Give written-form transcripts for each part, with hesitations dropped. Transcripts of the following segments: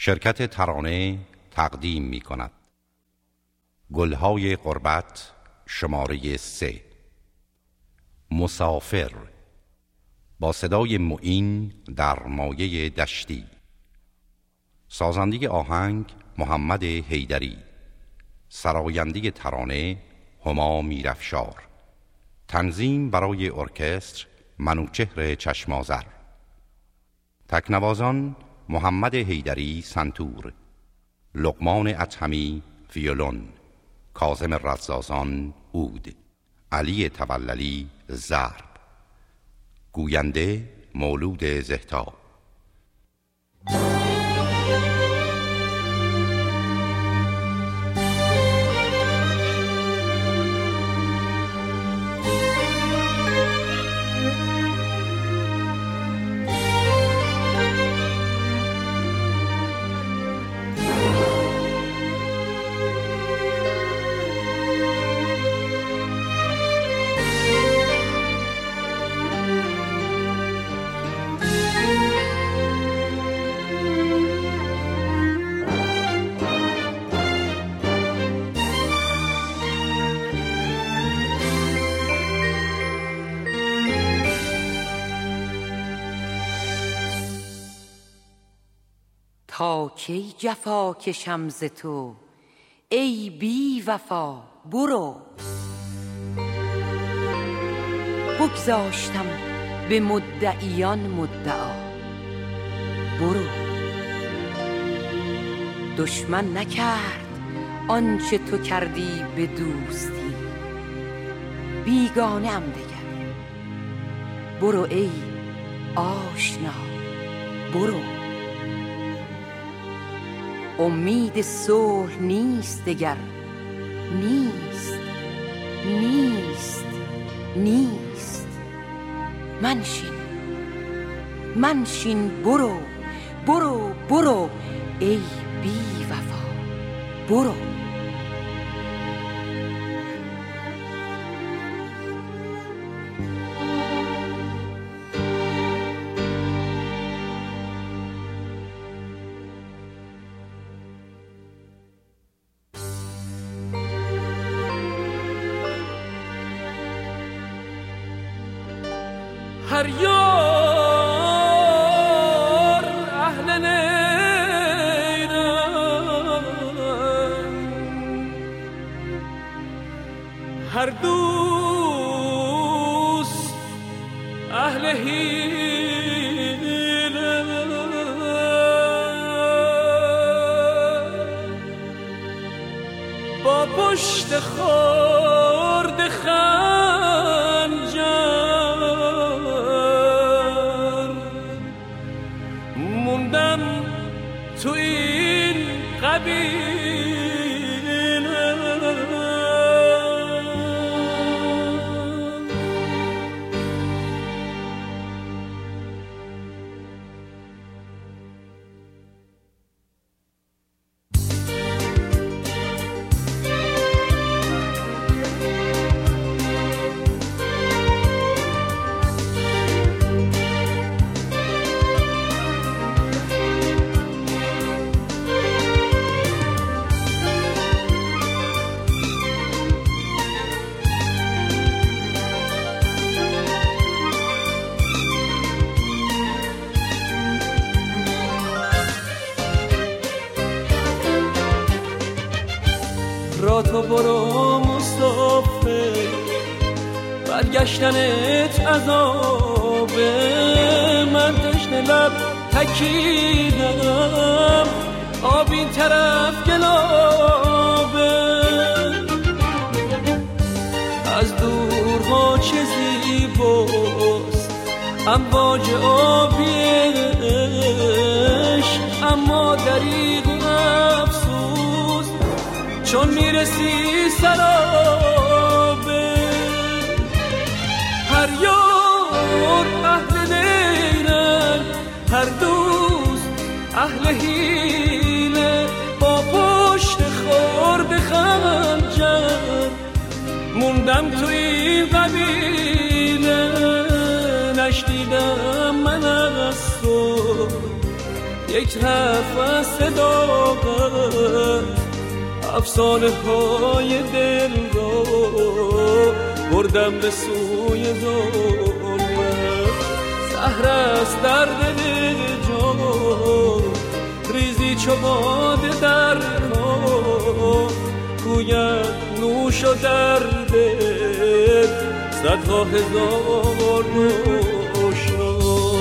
شرکت ترانه تقدیم می کند گلهای غربت شماره 3. مسافر با صدای معین در مایه دشتی. سازنده آهنگ محمد حیدری. سراینده ترانه هما میرافشار. تنظیم برای ارکستر منوچهر چشمازر. تکنوازان محمد حیدری سنتور، لقمان اطهمی ویولون، کاظم رزازان عود، علی توللی ضرب، گوینده مولود زهتا. تا کی جفا کشم ز تو ای بی وفا؟ برو. بگذاشتم به مدعیان مدعا، برو. دشمن نکرد آنچه تو کردی به دوستی، بیگانه ام دگر. برو ای آشنا، برو. امید صلح نیست دگر، نیست نیست نیست. منشین برو برو برو ای بی وفا، برو. هر یار اهل نیرم، هر دوست اهل حیله. با پشت خورد خنجر تو این قبیله. را تو برو مسافر، برگشتنت عذابه. من تشنه لب تکیدم، آب این طرف گلابه. از دورها چه زیباست امواج آبیش، اما دریغ و افسوس چون میرسی سرابه. هر یار اهل نیرن، هر دوست اهل حیله. با پشت خورد خنجر موندم توی قبیله. نشنیدم من از تو یک نفس صداقت افسانه های دل را بردم به سوی ظلمت. سحر است در دل جان ریزی چو باده در کام، گوید نوش و در دل صدها هزار نوشا.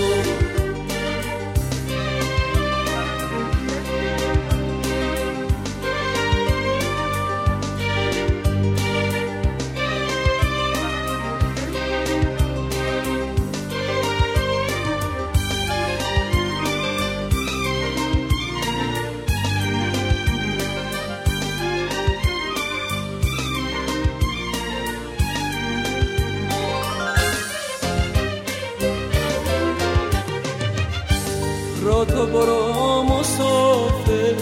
تو برو مسافر،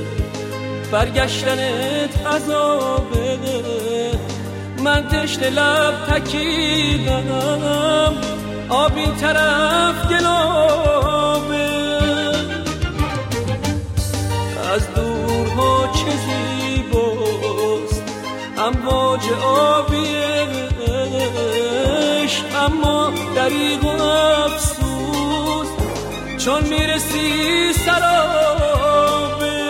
برگشتنت عذابه. من تشنه لب تکیدم، آب این طرف گلابه. از دورها چه زیباست امواج آبی عشق، اما دریغ و افسوس چون میرسی سرابه.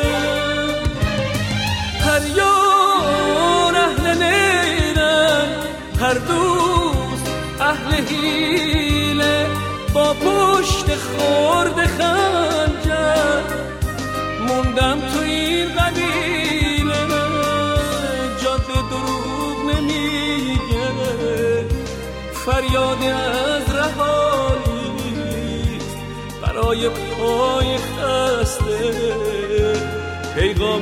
هر یار اهل نیرن، هر دوست اهل حیله، با پشت خورد خنجر موندم تو این قبیله. جاده دروغ نمیگه، فریاد از رهایی برای پای خسته، پیغام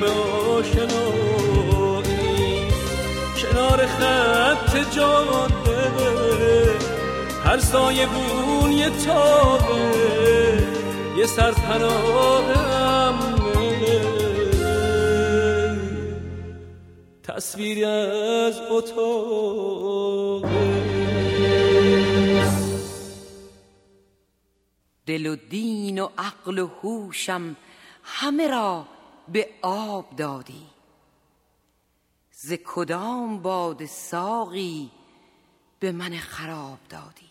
آشنایی کنار خط جاده. هر سایه بون یه تابه، یه سرپناه امنه، تصویری از اتاقه. دل و دین و عقل و هوشم همه را به آب دادی، ز کدام باد ساقی به من خراب دادی.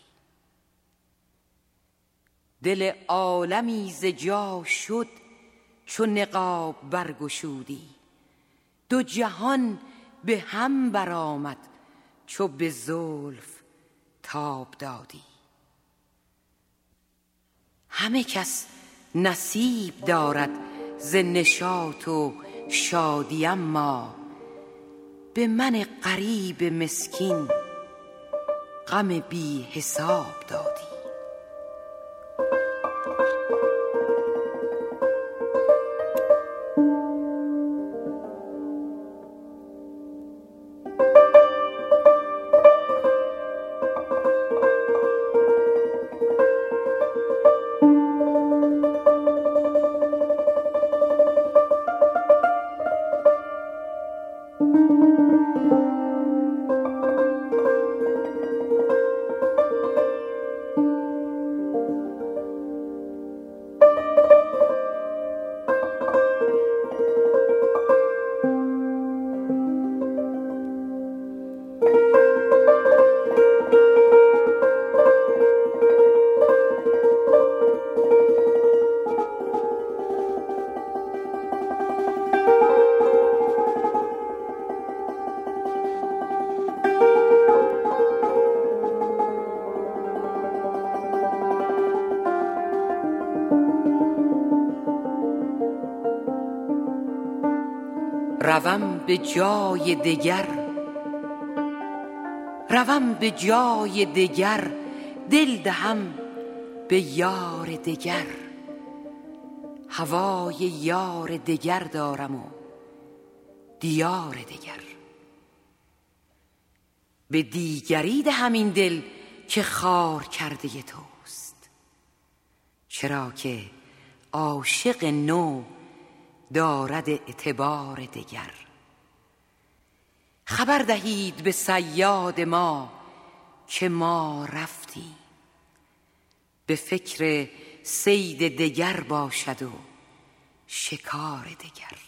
دل عالمی ز جا شد چو نقاب برگشودی، دو جهان به هم برآمد چو به زلف تاب دادی. همه کس نصیب دارد ز نشاط و شادی، اما به من غریب مسکین غم بی حساب دادی. روم به جای دگر، روم به جای دگر، دل دهم به یار دگر. هوای یار دگر دارم و دیار دگر. به دیگری دهم این دل که خار کرده توست، چرا که عاشق نو دارد اعتبار دگر. خبر دهید به صیاد ما که ما رفتیم، به فکر صید دگر باشد و شکار دگر.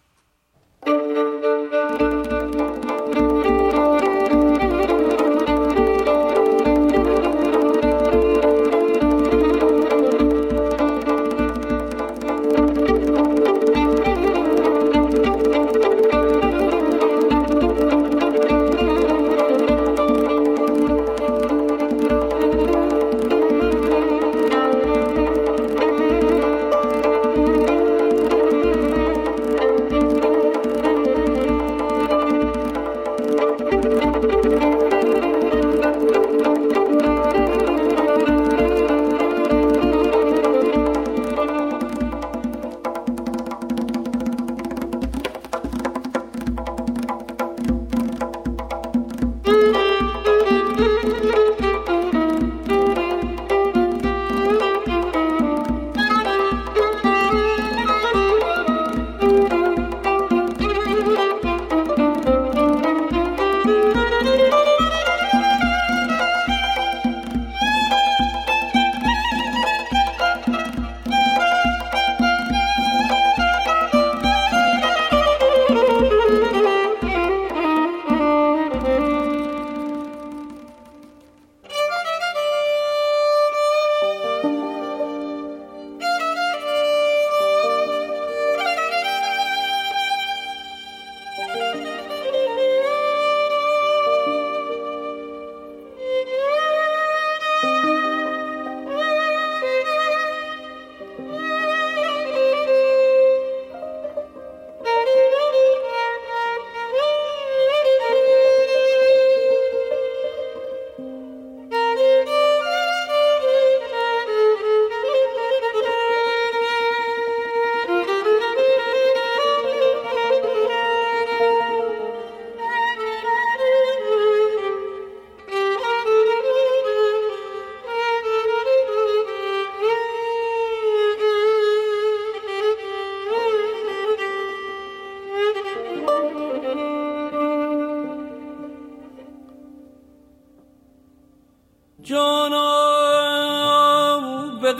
جانم به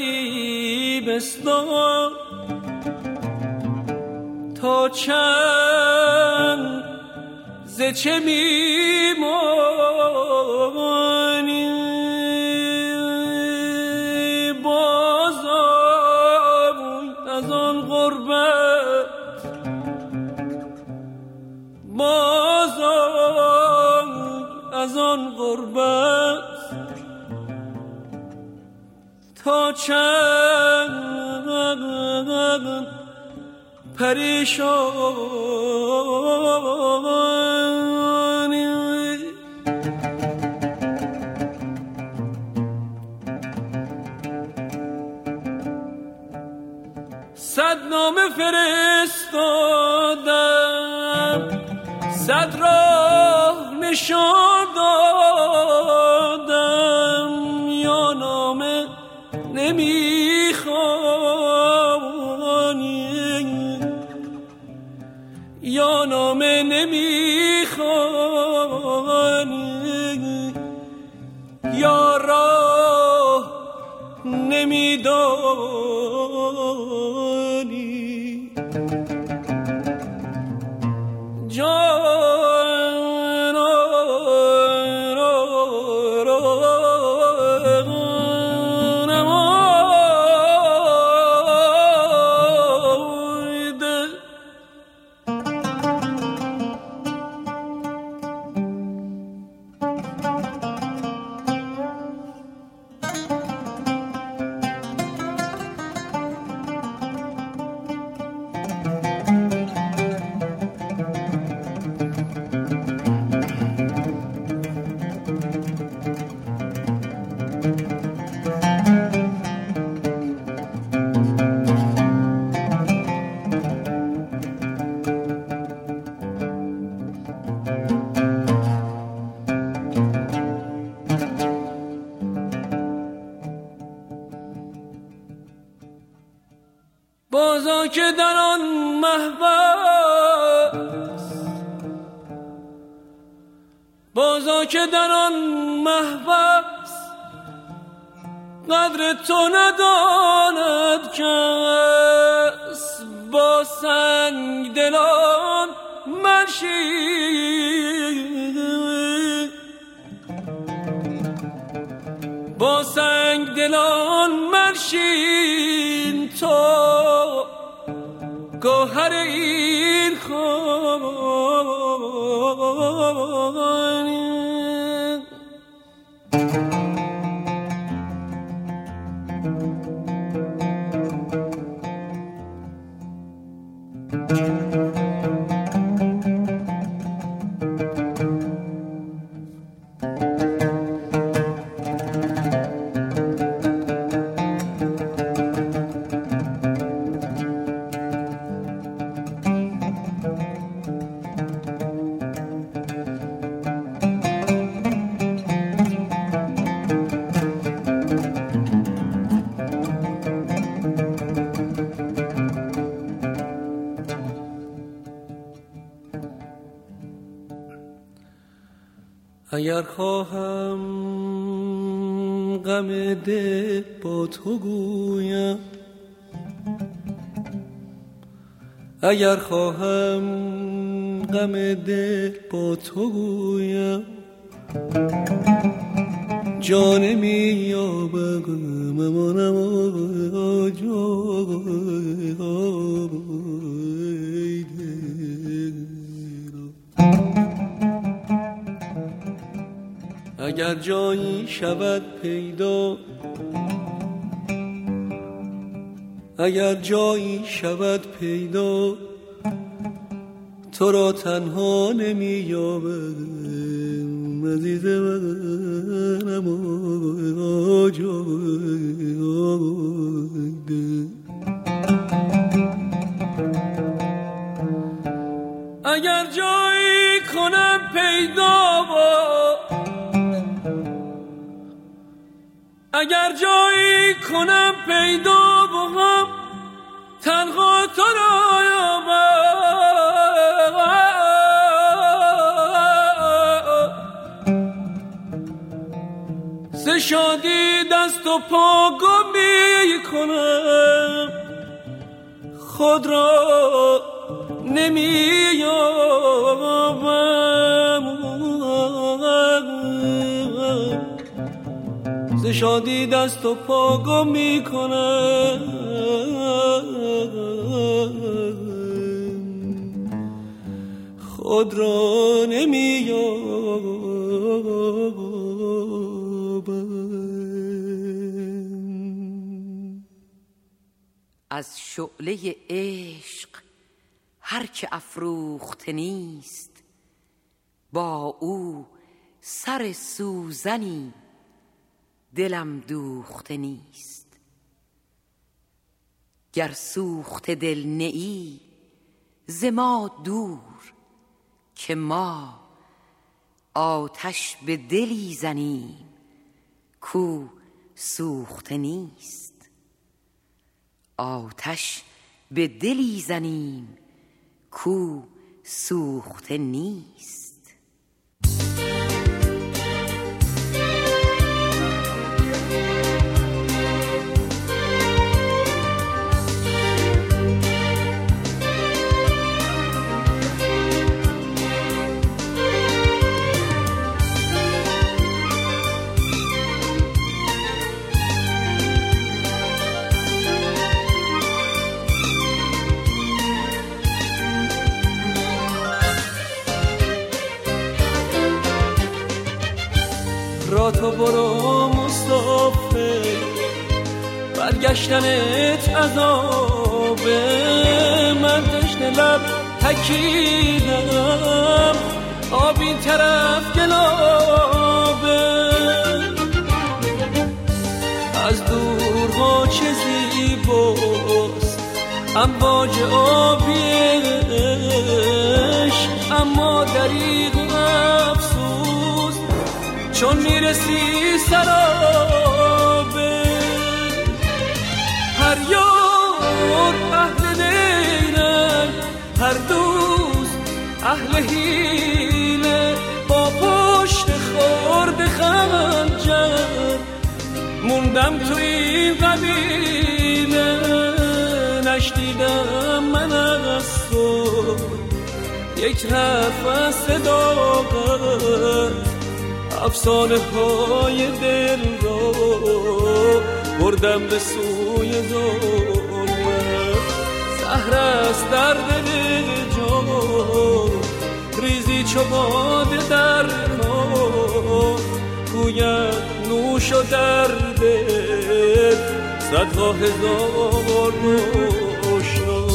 غریبستان تا چند ز چه میمانی بازم از آن غربت بازم از آن غربت تا چند پریشانی صد نامه فرستادم صد راه نشان دادم یا نامه نمیخوانی یا نامه نمیخوانی یا راه نمیدانی بازا که در آن محبس بازا که در آن محبس قدر تو نداند کس با سنگ دلان منشین، با سنگ دلان منشین تو گوهر این خانی. اگر خواهم غم دل با تو گویم، اگر خواهم غم دل با تو گویم، جان می یابم ممانم جای اگر جایی شود پیدا، اگر جایی شود پیدا، تو را تنها نمی یابم عزیز منم اگر جایی کنم پیدا، اگر جایی کنم پیدا بهم تنها تو را یابم، ز شادی دست و پا گم می کنم، خود را نمی یابم، ز شادی دست و پا گم می کنم، خود را نمی یابم. از شعله عشق هر که افروخته نیست، با او سر سوزنی دلم دوخته نیست. گر سوخته دل نیی ز ما دور، که ما آتش به دلی زنیم کو سوخته نیست. آتش به دلی زنیم کو سوخته نیست. را تو برو مسافر، برگشتنت عذابه، من تشنه لب تکیدم، آب این طرف گلابه. از دورها چه زیباست امواج آبیش، اما دریغ افسوس چون میرسی سرابه. هر یار اهل دیرن، هر دوست اهل حیله، با پشت خورد خنجر موندم تو این قبیله. نشنیدم من یک حرف از صداقت افسانه های دل را بردم به سوی ظلمت. زهر است در دل جان ریزی چو باده در کار، گوید نوش و درد صدها هزار آشنا.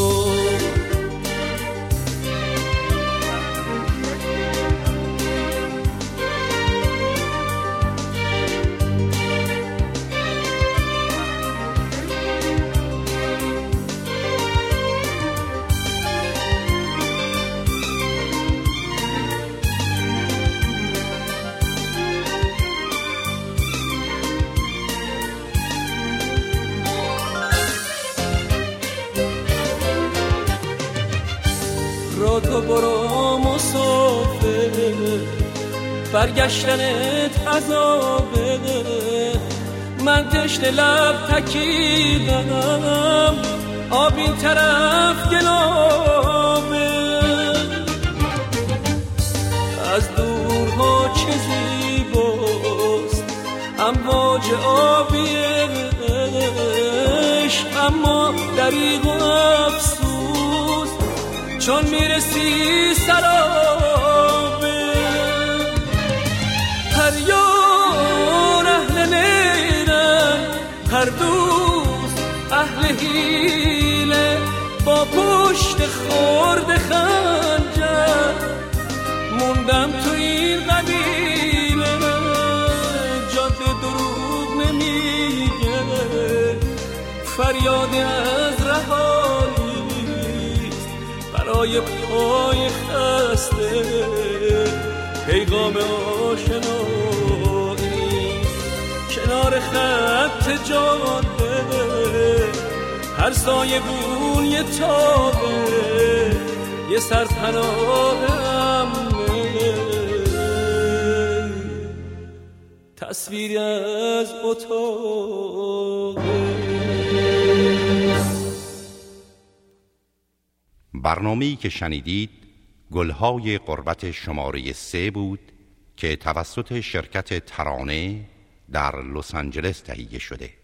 تو برو مسافر، برگشتنت عذابه. من تشنه لب تکیدم، آب این طرف گلابه. از دورها چه زیباست امواج آبی عشق، اما دریغ و افسوس چون میرسی سرابه. هر یار اهل میرن، هر دوست اهل حیله، با پشت خورد خنجر موندم تو این قبیله. جاده دروغ نمیگه، فریاد از رهایی برای پای خسته، پیغام آشنایی کنار خط جاده. هر سایه بون یه تابه، یه سرپناه امنه، تصویری از اتاقه. برنامه‌ای که شنیدید گلهای غربت شماره 3 بود که توسط شرکت ترانه در لس آنجلس تهیه شده.